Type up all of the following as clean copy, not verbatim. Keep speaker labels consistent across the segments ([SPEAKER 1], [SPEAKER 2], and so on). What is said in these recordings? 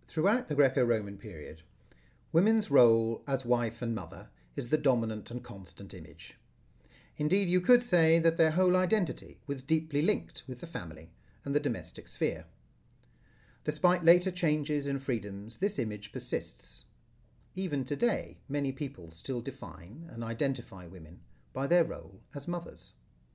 [SPEAKER 1] Throughout the Greco-Roman period, women's role as wife and mother is the dominant and constant image. Indeed, you could say that their whole identity was deeply linked with the family and the domestic sphere. Despite later changes and freedoms, this image persists. Even today, many people still define and identify women by their role as mothers.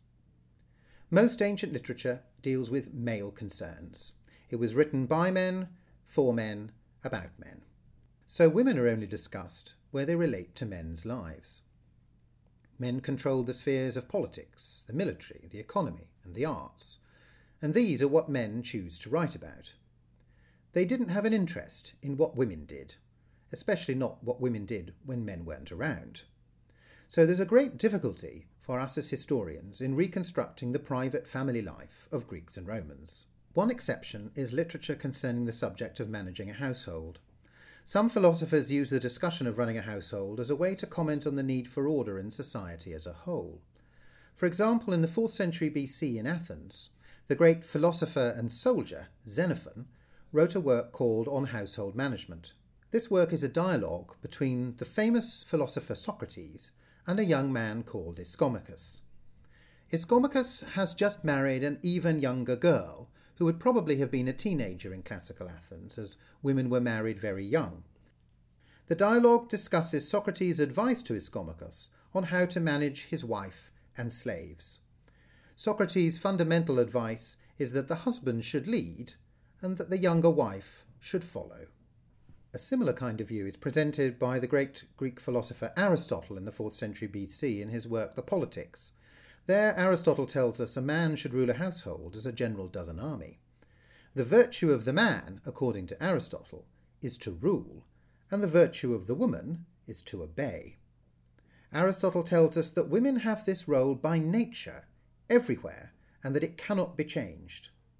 [SPEAKER 1] Most ancient literature deals with male concerns. It was written by men, for men, about men. So women are only discussed where they relate to men's lives. Men control the spheres of politics, the military, the economy, and the arts, and these are what men choose to write about. They didn't have an interest in what women did, especially not what women did when men weren't around. So there's a great difficulty for us as historians in reconstructing the private family life of Greeks and Romans. One exception is literature concerning the subject of managing a household. Some philosophers use the discussion of running a household as a way to comment on the need for order in society as a whole. For example, in the 4th century BC in Athens, the great philosopher and soldier Xenophon wrote a work called On Household Management. This work is a dialogue between the famous philosopher Socrates and a young man called Ischomachus. Ischomachus has just married an even younger girl who would probably have been a teenager in classical Athens, as women were married very young. The dialogue discusses Socrates' advice to Ischomachus on how to manage his wife and slaves. Socrates' fundamental advice is that the husband should lead and that the younger wife should follow. A similar kind of view is presented by the great Greek philosopher Aristotle in the 4th century BC in his work The Politics. There, Aristotle tells us a man should rule a household as a general does an army. The virtue of the man, according to Aristotle, is to rule, and the virtue of the woman is to obey. Aristotle tells us that women have this role by nature, everywhere, and that it cannot be changed.